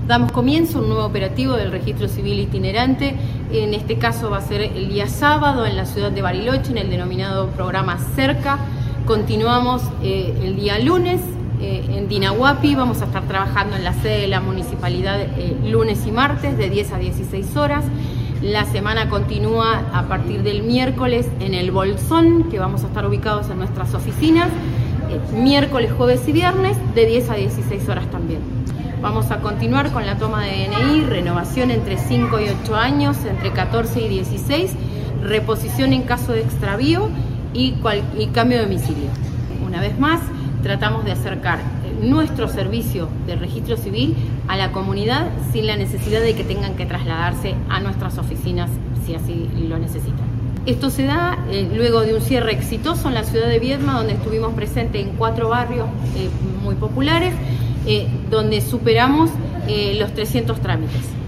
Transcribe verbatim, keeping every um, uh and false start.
Damos comienzo a un nuevo operativo del Registro Civil Itinerante. En este caso va a ser el día sábado en la ciudad de Bariloche, en el denominado programa Cerca. Continuamos eh, el día lunes eh, en Dinahuapi. Vamos a estar trabajando en la sede de la municipalidad eh, lunes y martes de diez a dieciséis horas. La semana continúa a partir del miércoles en el Bolsón, que vamos a estar ubicados en nuestras oficinas, eh, miércoles, jueves y viernes de diez a dieciséis horas también. Vamos a continuar con la toma de D N I, renovación entre cinco y ocho años, entre catorce y dieciséis, reposición en caso de extravío y, cual, y cambio de domicilio. Una vez más, tratamos de acercar nuestro servicio de registro civil a la comunidad sin la necesidad de que tengan que trasladarse a nuestras oficinas si así lo necesitan. Esto se da eh, luego de un cierre exitoso en la ciudad de Viedma, donde estuvimos presentes en cuatro barrios eh, muy populares, eh, donde superamos eh, los trescientos trámites.